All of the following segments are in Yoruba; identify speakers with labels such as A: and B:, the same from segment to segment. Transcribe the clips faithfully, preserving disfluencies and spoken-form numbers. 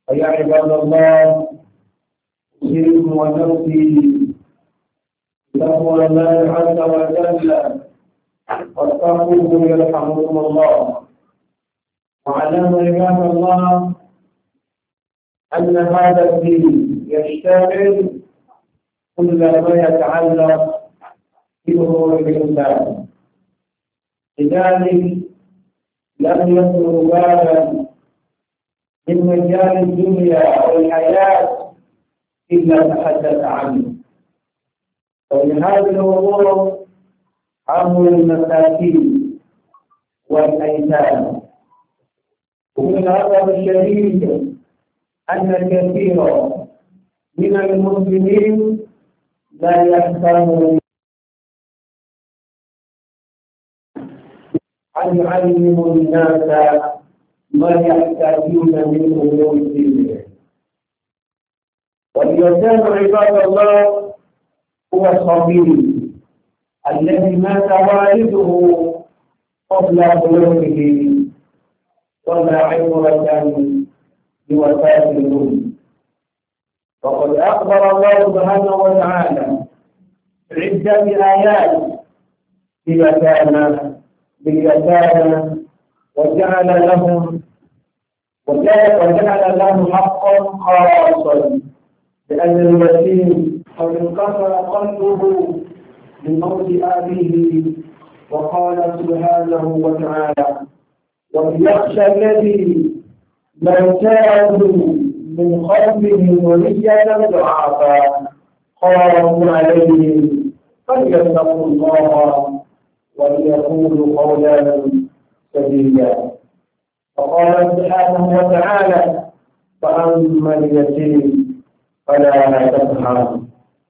A: ويا عباد الله أوصيكم ونفسي بتقوى الله عز وجل واتقوه يرحمكم الله. واعلموا عباد الله أن هذا الدين يشتمل كل ما يتعلق بأمور الإنسان، لذلك لم يترك بابا من مجال الدنيا أو الحياة إلا تحدث عنه. ومن هذه الأمور أمر المساكين والأيتام. ومن الأسف الشديد أن كثيرا من المسلمين لا يهتمون أن يعلموا الناس ما يحتاجون من أمور دينهم. واليتيم عباد الله هو الصغير الذي مات والده قبل بلوغه ولا عبرة بوفاة الأم. وقد أخبر الله سبحانه وتعالى عدة آيات باليتامى باليتامى وجعل لهم وجعل لهم حقا خاصا، لأن اليتيم قد انكسر قلبه بموت أبيه. وقال سبحانه وتعالى: وليخشى الذي لو كانوا من خلفه ذرية ضعافا خافوا عليهم فليتقوا الله وليقولوا قولا سديدا. وقال سبحانه وتعالى: فأما اليتيم فلا تقهر.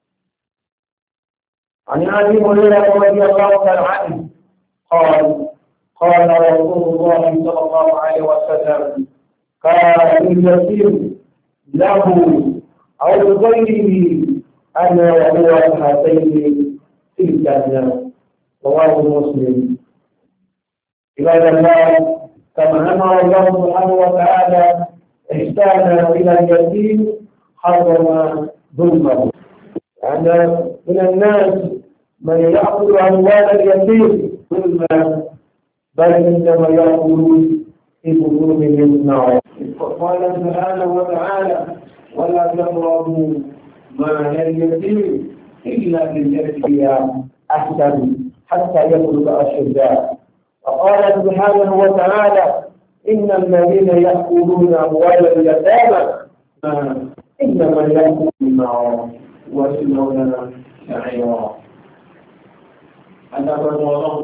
A: عن أبي هريرة رضي الله تعالى عنه قال: قال رسول الله صلى الله عليه وسلم: كان اليتيم له أو لغيره أنا وهو هاتين في الجنة. رواه مسلم. عباد الله، كما أمر الله سبحانه وتعالى إحسانا إلى اليتيم حرم ظلمه. يعني من الناس من يأخذ أموال اليتيم ظلما، بل إنما يأخذون في بطونهم النار. قال سبحانه وتعالى: ولا تقربوا مال اليتيم إلا بالتي هي أحسن حتى يبلغ أشده. وقال سبحانه وتعالى: إن الذين يأكلون أموال اليتامى إنما يأكلون النار ويصلون سعيرا. أنا الله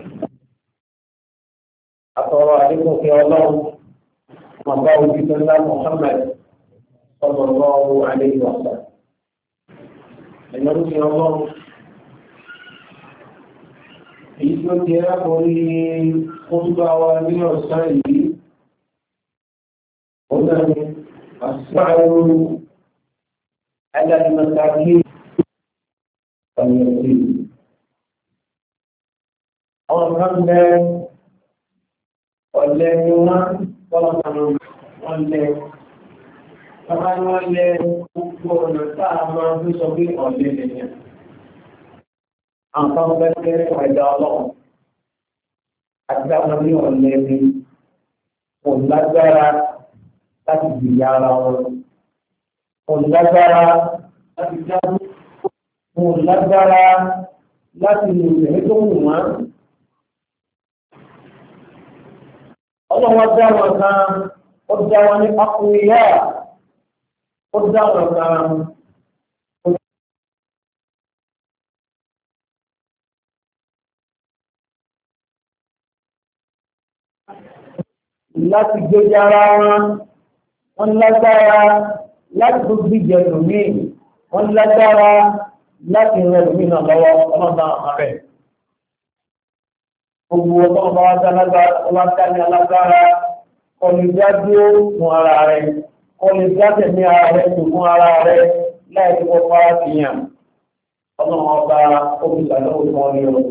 A: أترى عليكم في الله وقال في الله محمد صلى الله عليه وسلم. إن رسول الله ìjọ tí ẹ kọrí oúnjẹ wa ní ọ̀sán yìí, ó náà ni àṣàrò alẹ́mọ̀tàkì ọ̀yẹ̀sì. Àwọn kan lẹ ọ̀lẹ́ ni wọ́n tọ́lọ́pàá wọ́n lẹ. Bàbá ni wọ́n lẹ gbogbo ọ̀nà táà máa ń sọ pé ọ̀lẹ́ lẹ́yìn. Àwọn bẹ́ẹ̀ ẹ̀dá ọlọ́run àti àwọn ní ọ̀lẹ́bí kò lágbára láti gbìyà ara wọn, kò lágbára láti dájú, kò lágbára láti lè tẹ̀lé tó wù wọ́n. Ọlọ́wọ́ dá wọn kan, ó dá wọn ní akúnyá, ó dá wọn kan. Láti gbé jára wọn, wọ́n lágbára láti tó gbíjẹ lómi, wọ́n lágbára láti rẹ̀ lómi náà lọ́wọ́ ọlọ́dá ààrẹ. Gbogbo ọ̀tọ́ ọba wájá ní alágbára kọlùjádó fún ara rẹ̀, kọlùjádẹ̀ ní ara rẹ̀ tó fún ara rẹ̀ láì tó kọ́ fara ti yàn. Ọlọ́run ọba òbíṣàlọ́wọ́ fún ọ ní ọ.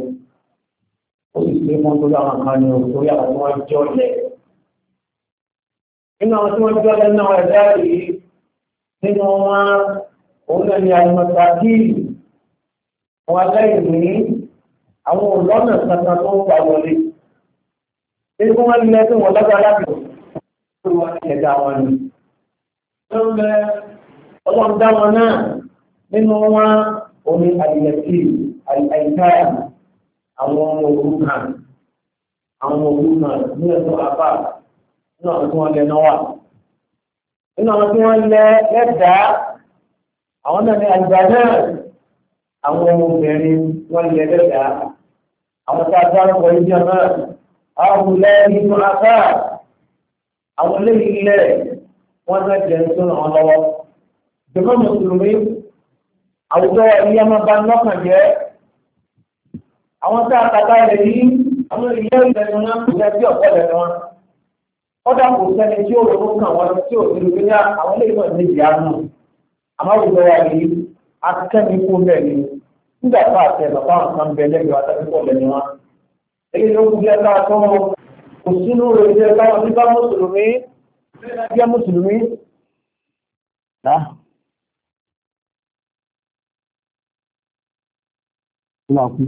A: Ó sì ṣe mọ́ tó láwọn kan ní ọ torí àwọn tó wá jọ lẹ̀. nínú àwọn tí wọ́n jọ lẹ́nu àwọn ẹ̀dá yìí nínú wọn òun náà ni àlùmọ̀tà kíì wọn aláìní àwọn olọ́nà kankan tó ń pa wọlé. Èyí kó wọ́n lé tí wọ́n lágbára láti tó wọ́n ní ẹ̀dá wọn ni. Tó ń bẹ ọlọ́run dá wọn náà nínú wọn omi àdìyẹ̀kì àìkáyà àwọn ọmọ ogun kan àwọn ọmọ ogun kan ní ẹ̀sọ́ àbá nínú àwọn tí wọ́n lẹ náà wà. Nínú àwọn tí wọ́n lẹ lẹ́dàá àwọn náà ní àgbà náà àwọn ọmọbìnrin wọ́n lẹ lẹ́dàá àwọn tí a dárúkọ ibi ọ̀nà àwọn ilẹ̀ nínú afá àwọn ilé ilẹ̀ wọ́n náà jẹ́ tó ràn án lọ́wọ́. Ìjọba mùsùlùmí àwùjọ ilé ọmọ bá lọ́kàn jẹ́ àwọn tí a kàtà rẹ̀ yìí àwọn ilé ìlẹ̀ wọn kò jẹ́ bí ọ̀pọ̀ lẹ̀ wọn. Kọ́dà kò sẹ́ni tí ó ronú kàn wọ́n tí ò ti lè àwọn ilé ìwọ̀n méjì àánú. Àmọ́ àwùjọ wa yìí akẹ́mi kú bẹ́ẹ̀ ni nígbà tá a tẹ bàbá àwọn kan bẹ lẹ́gbẹ̀ẹ́ wa tẹ́lẹ̀ pọ̀ lẹ́nu wa. Èyí ló kú bí ẹ̀ka tó kò sínú rẹ̀ bí ẹ̀ka wọn nígbà mùsùlùmí bí ẹ̀ mùsùlùmí. Láàkú.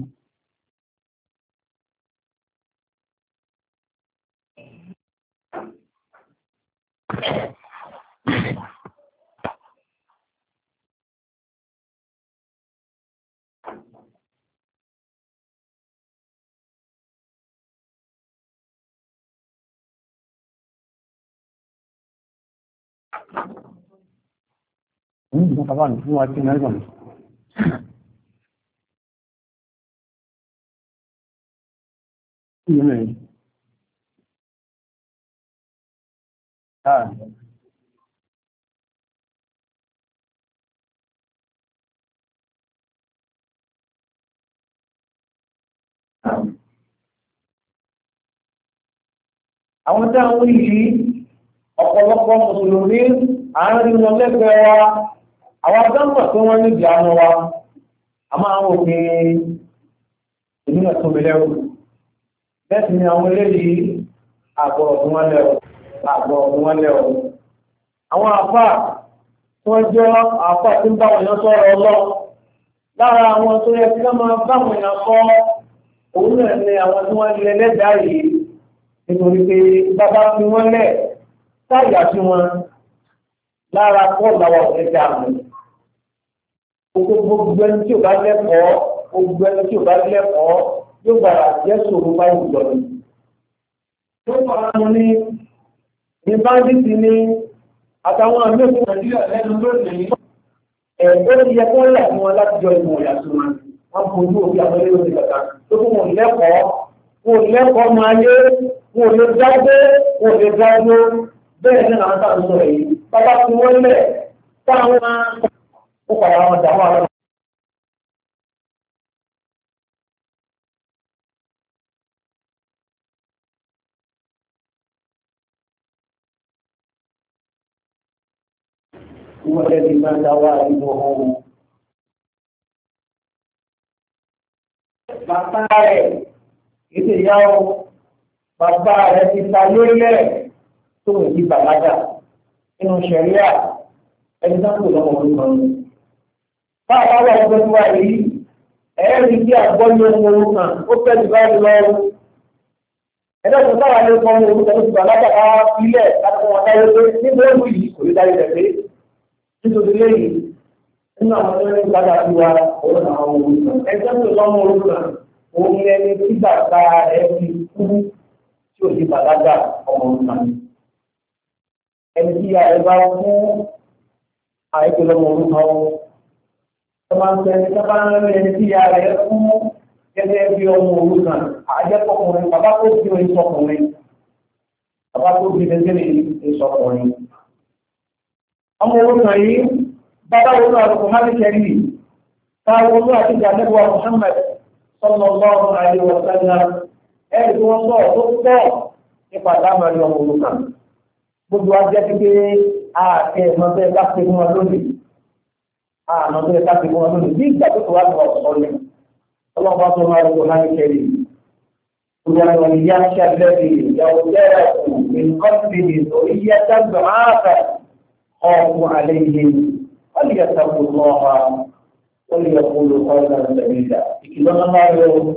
A: Hmm, no pagano, no hay que nada con eso. Sí, ah. Àwọn tí àwọn yìí ọ̀pọ̀lọpọ̀ mùsùlùmí àárín wọn lẹ́gbẹ̀ẹ́ wa àwọn agbámọ̀ tó wọ́n ní ìdíyàmọ́ wa a máa ń òfin ìdílé tó mi lẹ́rù bẹ́ẹ̀ sì ni àwọn eléyìí àgbọ̀rọ̀ tó wọ́n lẹ́rù àgbọ̀rọ̀ tó wọ́n lẹ́rù àwọn àfà tí wọ́n jẹ́ àfà tí ń bá wọn yàn sọ̀rọ̀ ọlọ́ lára àwọn tó yẹ kí wọ́n máa bá wọn yàn sọ òun náà ni àwọn tí wọ́n lẹ lẹ́dàá yìí nítorí pé bàbá fi wọ́n lẹ̀ táyà sí wọn lára pọ̀ lọ́wọ́ ẹja àmì. Gbogbo ẹni tí ò bá lẹ́kọ̀ọ́, gbogbo ẹni tí ò bá lẹ́kọ̀ọ́ yóò gbàrà jẹ́ sòrò bá ìjọ ni. Tó fara mu ní ní báńdíìtì ní àtàwọn àmì òkú Nàìjíríà lẹ́nu lónìí. Ẹ̀ẹ́dọ́ ti yẹ kó lẹ̀ fún wọn láti jọ ìmọ̀ ìyàtọ̀ wọn. Wọ́n fojú òbí àwọn ilé ìwé kàkà tó fún wọn lẹ́kọ̀ọ́. Wọn lẹ́kọ̀ọ́ máa yé, wọn lè dágbé, wọn lè dágbó. Bẹ́ẹ̀ ni àwọn táwọn sọ̀rọ̀ yìí. Bàbá tí wọ́n lẹ̀ táwọn ó padà wọn dàmú àwọn. Wọ́n lẹ́ni máa ń dáwà ìbò ohun. Bàbá rẹ̀ ìṣe ìyá ọ, bàbá rẹ̀ ti ta lórílẹ̀ tó ń di bàlágà nínú ṣẹ̀ríà ẹni tó ń pè lọ́mọ orúkọ ni. Báwo wà ọgbẹ́ tó wà yìí? Ẹ̀ẹ́rì bí àgbọ́yé ohun orúkọ kan ó fẹ́ jù báyìí lọ. Ẹ̀dọ́gbọ̀n táwa lè kọ́ ohun orúkọ tó ti bàlágà ká ilẹ̀ láti wọn dáyé pé níbo ó yìí kò lè dáyé rẹ̀ pé. Nítorí lẹ́yìn nínú àwọn tó ní gbàgbà tí wa òun àwọn orúkọ. Ẹgbẹ́ tó lọ́mọ orúkọ òun ni ẹni tí bàbá rẹ̀ fi kú tí ò di bàlágà ọmọ orúkọ ni. Ẹni tí a ẹ bá fún àìkú lọ́mọ orúkọ ọmọ àǹtẹ̀ni sábà ń rí ẹni tí a rẹ̀ fún gẹ́gẹ́ bí ọmọ orúkọ àjẹpọ̀kùnrin bàbá tó bí orin sọkùnrin bàbá tó bí gẹ́gẹ́ bí sọkùnrin. Ọmọ orúkọ yìí bàbá wọn náà kò má ní kẹrí táwọn olú àti ìjàmẹ́wàá Muhammad sallallahu alaihi wa sallam ẹ̀rí tí wọ́n sọ̀rọ̀ tó pọ̀ nípa dámàrí ọmọ orúkọ. Gbogbo ajẹ́ ti pé ààkẹ́ ìmọ̀tẹ́ ká pé fún wọn lónìí. Àmọ̀tẹ́ ká pé fún wọn lónìí. Bí ìgbà tó kọ̀ wá lọ sọ̀rọ̀ ọlọ́pàá tó máa rẹ̀ kò náà kẹrí. Olùwàlúwà ni yá ṣàlẹ́bí ìyàwó jẹ́rẹ̀ kù ní من قلبه ذرية ضعافا خافوا عليهم فليتقوا الله وليقولوا قولا سديدا. إذا ما يوم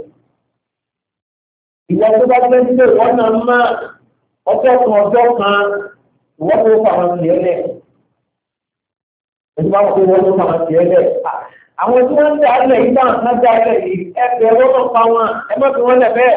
A: إذا تبغى تنسى وانا ما أتوقع أتوقع وأتوقع من يله إذا ما أقول وأتوقع من يله àwọn tí wọ́n ń dá ilẹ̀ yìí náà ń dá ilẹ̀ yìí ẹgbẹ́ ọlọ́run pa wọn ẹ má fi wọ́n lẹ̀ bẹ́ẹ̀.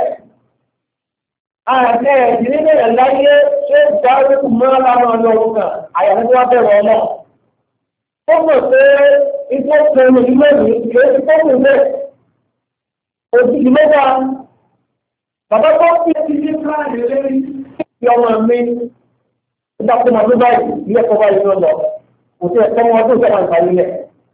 A: ààrẹ ìdílé náà láyé ṣé ìdá olókùn mọ́ láwọn ọlọ́run kan àyàwó wa bẹ̀rẹ̀ ọlọ́. ó mọ̀ pé ikú ọ̀sẹ̀rù ilé mi kì í ṣe fún mi. òjijì ló wà. bàbá tó fi ti ní káàdì lérí ti ọmọ mi nígbà tó máa tó báyìí ilé ẹ̀kọ́ báyìí ló lọ. kò sí ẹ̀kọ́ wọn tó sọ̀rọ̀ ìpàdé lẹ̀.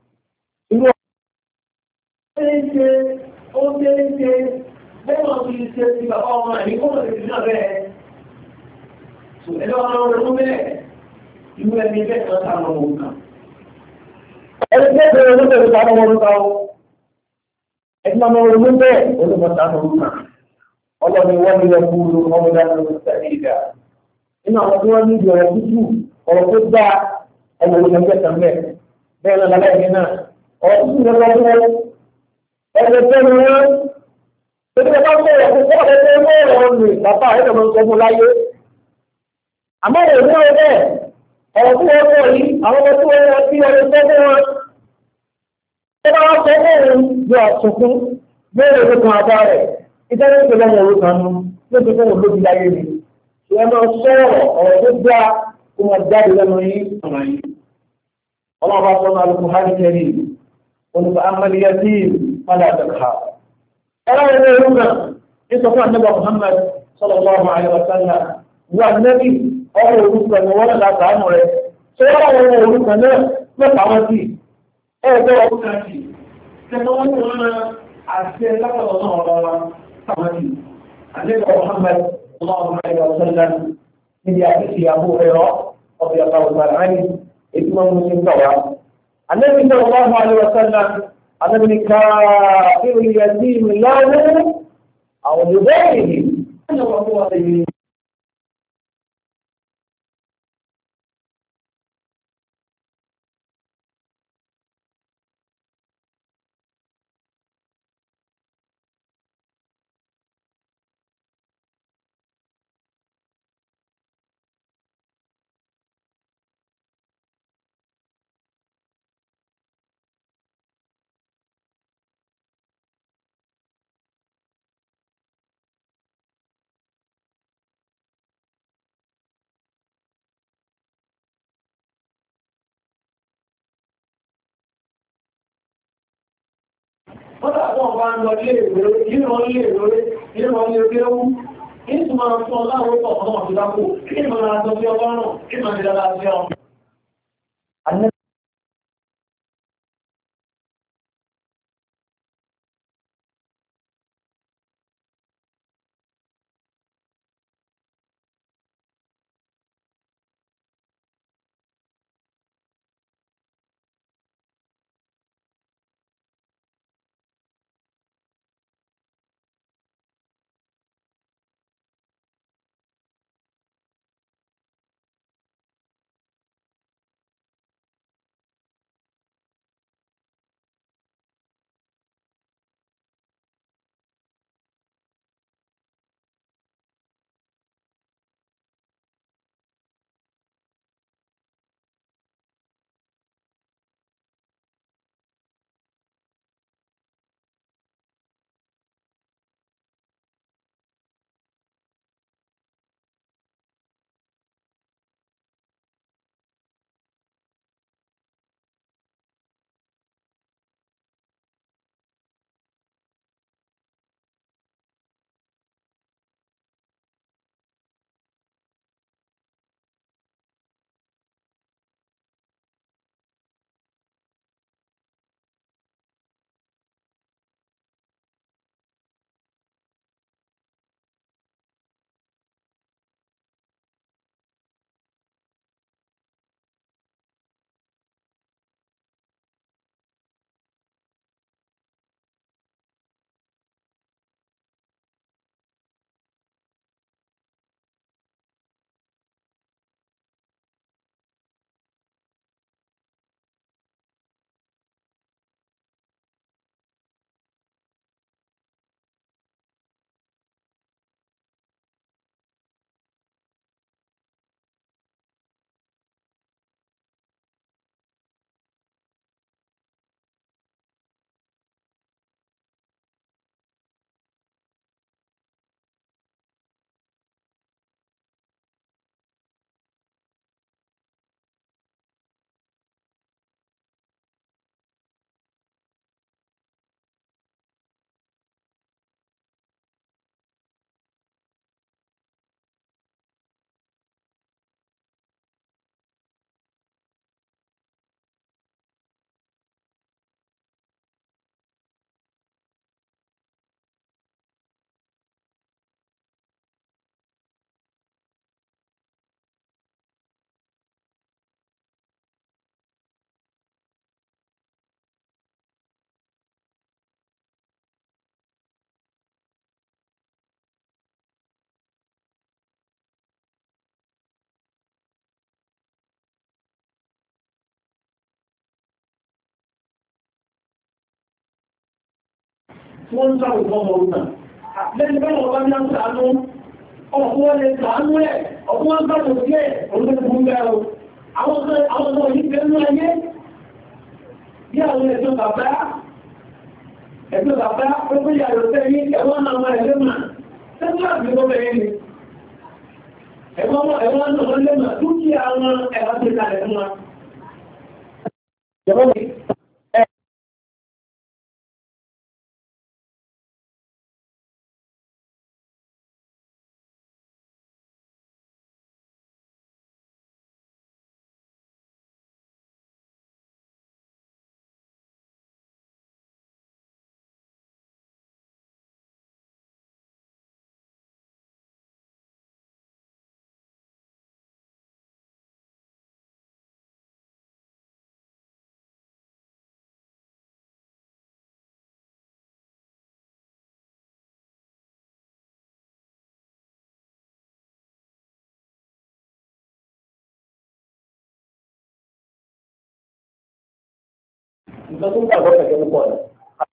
A: Ṣé ó ṣe é ṣe bẹ́ẹ̀ fi ṣe ti bàbá ọmọ ẹ̀mí kó lè fi náà bẹ́ẹ̀. Ẹ̀lọ́ ọmọ ọmọ bẹ́ẹ̀ inú ẹni bẹ́ẹ̀ kan sáà lọ́wọ́ kan. Ẹni bẹ́ẹ̀ bẹ̀rẹ̀ ló bẹ̀rẹ̀ sáà lọ́wọ́ kan o. Ẹni máa mọ̀ ọmọ bẹ́ẹ̀ olùmọ̀ sáà lọ́wọ́ kan. Ọlọ́ni wọ́n ní ẹkú lu ọmọ dáná ló sẹ́yìn ìdá. Nínú àwọn tí wọ́n ní ìdí ọ̀rọ̀ tútù ọ̀rọ̀ tó dá ẹ̀wọ̀n olùmọ̀ kan bẹ́ẹ̀. Bẹ́ẹ̀ náà lálẹ́ náà ọ̀rọ̀ tútù lọ́wọ́ ẹgbẹ́ tó ní wọ́n tó ní bá bẹ̀rẹ̀ fún ọ̀rẹ́ tó ń bẹ̀rẹ̀ wọn ní bàbá rẹ̀ lọ́mọ sọ fún láyé. àmọ́ ìwé ní ọ̀rẹ́ ọ̀rọ̀ tí wọ́n sọ yìí àwọn ọmọ tí wọ́n wọ́n tí wọ́n sọ fún wọn. tó bá wọ́n sọ fún òun yọ àtúnkún bẹ́ẹ̀rẹ̀ tó kan àbá rẹ̀ ìtẹ́lẹ̀ tó lọ́mọ òun kan nú ló ti fún òun lóbi láyé mi. ìwé máa sọ̀rọ̀ ọ̀rọ̀ tó dá kó máa jáde lẹ́nu yìí. ọlọ́run bá sọ máa lùkù hánìkẹ́rì olùkọ́ amálíyàtì فلا تنهار. أنا أقول لك إذا النبي محمد صلى الله عليه وسلم والنبي أقول لك ولا لا تعمل سواء أقول لك أنا ما تعملتي إيه ده أقول لك كما أنا أحسن لك الله تعملتي النبي محمد صلى الله عليه وسلم من يأتي أبو هريرة رضي الله تعالى عنه إمام مسلم طبعا النبي صلى الله عليه وسلم أنا من كافر اليتيم له أو لغيره أنا وهو اليمين. Wọ́n tàbí ọ̀pá ń lọ ilé ìwé, ilé wọn ilé ìwé, ilé wọn ilé ìwé ó, kí ní máa fún ọláwọ́ pọ̀ ọmọ ìdákò, kí ní máa sọ sí ọlọ́rùn, kí máa ti dára sí ọ. tí wọ́n ń sáré fún ọmọ òun náà. Lẹ́yìn bẹ́ẹ̀ wọ́n bá ní àwọn àánú, ọkùnrin wọn lè sàánú ẹ̀, ọkùnrin wọn gbàgbọ́ sí ẹ̀, òun ló fún bẹ́ẹ̀ o. Àwọn ọmọ yìí fẹ́ ní ayé, bí àwọn ẹ̀jọ́ bàbá, ẹ̀jọ́ bàbá, pẹ́pẹ́ ìyàrá sẹ́yìn, ẹ̀wọ́n náà máa ẹ̀lẹ́ mà, sẹ́yìn àti ẹ̀kọ́ bẹ̀rẹ̀ ni. Ẹ̀wọ́n náà lé mà, dúkìá wọn ẹ̀wọ́n ti kalẹ̀ fún wa. Ìjọba mi, nǹkan tó ń gbàgbọ́ kẹ̀kẹ́ púpọ̀ rẹ̀.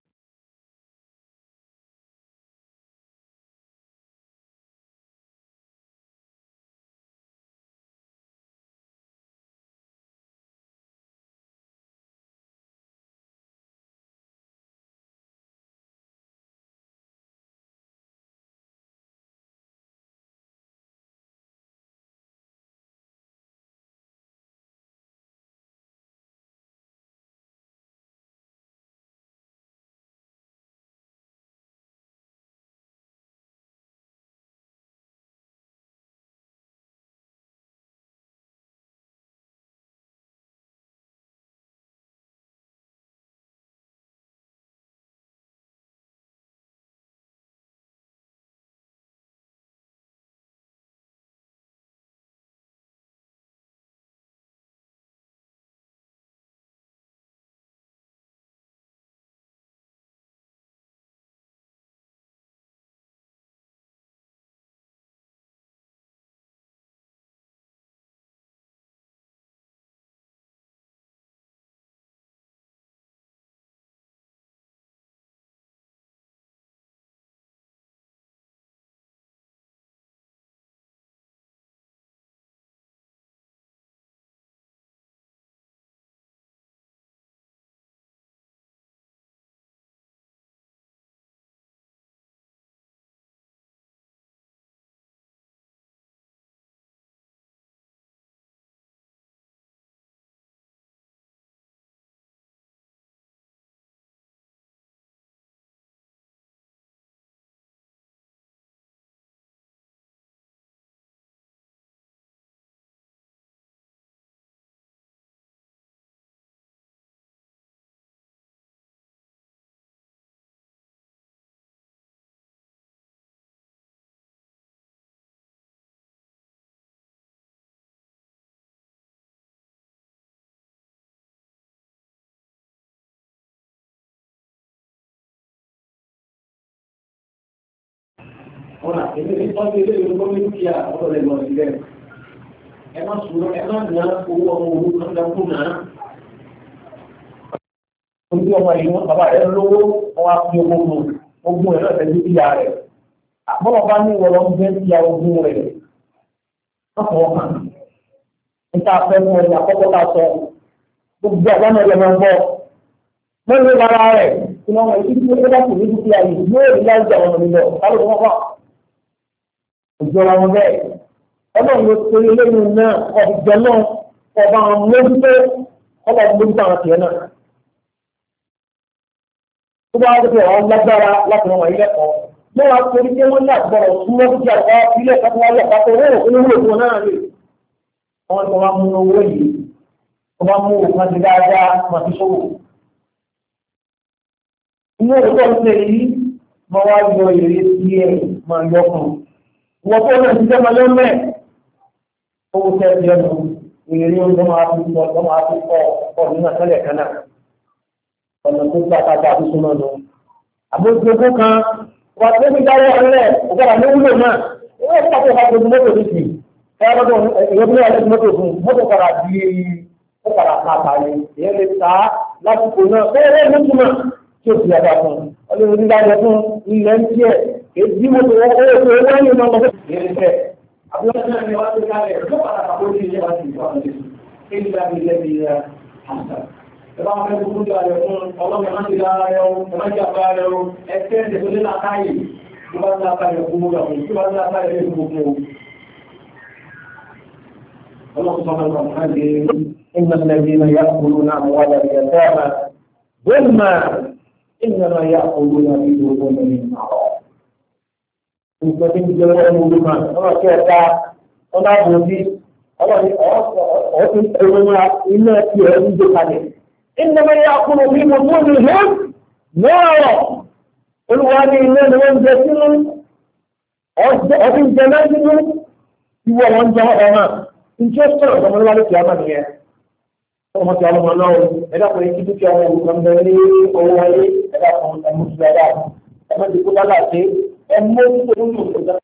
A: Ọ̀nà èdè tí wọ́n ti lé ìlú ní dúkìá ọ̀dọ̀ lè lọ sílẹ̀. Ẹ má sùúrù, ẹ má ná owó ọmọ owó kan dákú náà. Ojú ọmọ yìí wọn bàbá rẹ̀ lówó ọwọ́ fi owó mu ogún ẹ̀ náà tẹ̀lé dúkìá rẹ̀. Àbọ̀lọ̀ bá ní ìwọ̀lọ́ ń bẹ́ dúkìá ogún rẹ̀. Lọ́kọ̀ọ́ kan. Níta fẹ́ fún ẹni àkọ́kọ́ tá a sọ. Gbogbo àgbọ̀nà ẹ̀yẹ máa ń bọ̀. Mẹ́rin lára rẹ̀ tí wọ́n wọ̀ ìdí tí ó bá kù ní dúkìá yìí yóò rí láìjà ọmọ mi lọ. Kálọ̀ tó wọ́n ìjọba wọn bẹ́ẹ̀ ọlọ́run ló torí lẹ́nu náà ọ̀dùjọ náà ọba àwọn mójútó ọlọ́run mójútó àwọn tiẹ̀ náà. tó bá wá dé ọ̀rọ̀ lágbára láti wọn wọ̀nyí lẹ́kọ̀ọ́ wọ́n wá torí pé wọ́n ní àgbọ̀rọ̀ súnmọ́ dúkìá ọ̀gá ilé ẹ̀ka tó wá lẹ̀ pàtó owó olówó ìfún náà lè. wọ́n tó wá mú owó yìí tó bá mú òkú àti dáadáa máa fi ṣòwò. inú òkú ọ̀sẹ̀ yìí máa wá yọ èrè sí ẹ̀ máa yọ kan. wọ́n tó náà ti jẹ́ máa lọ́mẹ́ owó tẹ́ ẹ lẹ́nu èrè oúnjẹ máa fi pọ̀ lọ́ máa fi pọ̀ pọ̀ nínú àtẹ́lẹ̀ kan náà ọ̀nà tó gbà ká bá àtúnṣe náà lọ. àbójútó kan wà tó fi dáwọ́ ọ̀rẹ́ ọ̀gára ní wúlò náà owó ẹ̀ka tó bá gbogbo mọ́tò ní sí ẹ̀yà lọ́dọ̀ ìyẹ́bí náà lẹ́nu mọ́tò fún mọ́tò padà di ó padà ká àtàlẹ́ ìyẹn lè ta lásìkò náà bẹ́ẹ̀ lẹ́nu túmọ̀ tí ó ti yàtọ̀ fún un. Ọlọ́run ní láyé fún ilẹ̀ ń tiẹ̀ èdè mọ́tò owó tó owó ní ọmọ ọmọdé. Ìyẹn fẹ́. Àbúrò náà ni wọ́n ti kálẹ̀ ló padà kàkó ní ilé wa ti ìfọ̀ àwọn ilé. Kéjì láti ilé mi rẹ̀ àṣà. Ìbá wọn fẹ́ gbogbo ìjọ rẹ̀ fún ọlọ́run ẹ̀ má ti dára rẹ̀ o, ẹ̀ má ti àbá rẹ̀ o, ẹ fẹ́ ẹ̀ tó lé lákáyè. Tó bá ti lákáyè fún gbogbo àwọn tó bá ti lákáyè fún gbogbo. Ọlọ́run sọ fún ọmọ kan lè إن الذين يأكلون أموال اليتامى ظلما إنما يأكلون في بطونهم نارا. Nítorí tí jẹ́ ọmọ olùmọ̀, ọmọ tí ọ̀tá, ọmọ àbòsí, ọmọ ọ̀tún ẹ̀rọ iná tí ẹ̀ ń gbé kalẹ̀. إنما يأكل في بطونهم نارا. Olúwa ní ilé ni wọ́n jẹ sínú, ọdún jẹ náà sínú, ìwọ̀ wọn jẹ ọ̀nà. Ìjọ sọ̀rọ̀ ọmọ olúwa kìí àmà nìyẹn. Ọmọ tí a lọ́mọ náà ẹ̀dá kan yìí kíkí àwọn olùkọ́ ń bẹ ní owó ayé ẹ̀dá kan ẹ̀mú ti dáadáa ẹ̀mú ti kó bá láti ẹ̀mú tó ń lò tó